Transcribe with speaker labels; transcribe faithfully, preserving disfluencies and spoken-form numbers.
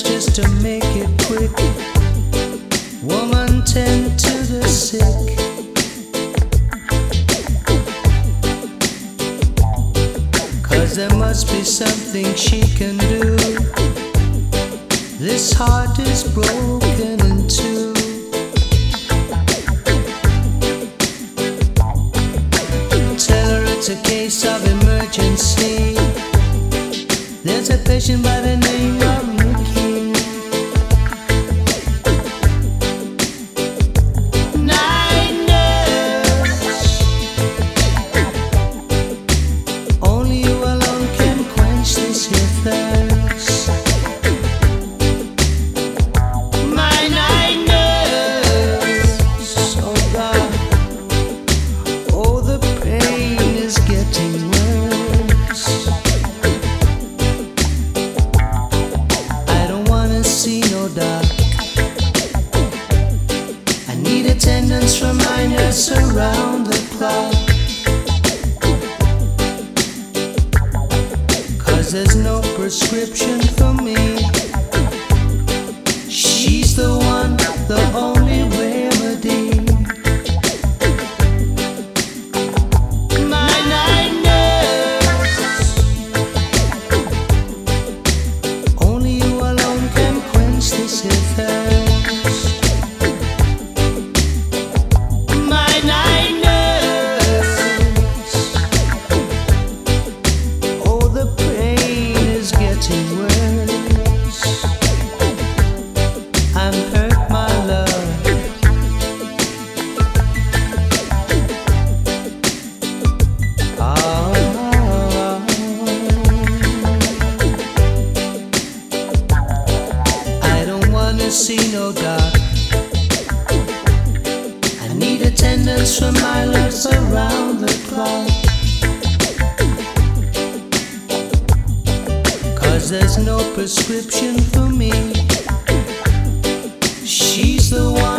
Speaker 1: pills just to make it quick. Woman, tend to the sick. Cause there must be something she can do. This heart is broken in two. Tell her it's a case of emergency. There's a patient by the name of Mickey. Night nurse, only you alone can quench this here thirst. My night nurse, oh God, oh the pain is getting worse. See no dark. I need attendance from my nurse around the clock. Cause there's no prescription for me. She's the one, the only remedy. My night nurse, only you alone can quench this here thirst. My night nurse, oh the pain is getting worse. I'm hurt, my love. Oh, see no dark. I need attendance from my nurse around the clock. Cause there's no prescription for me. She's the one.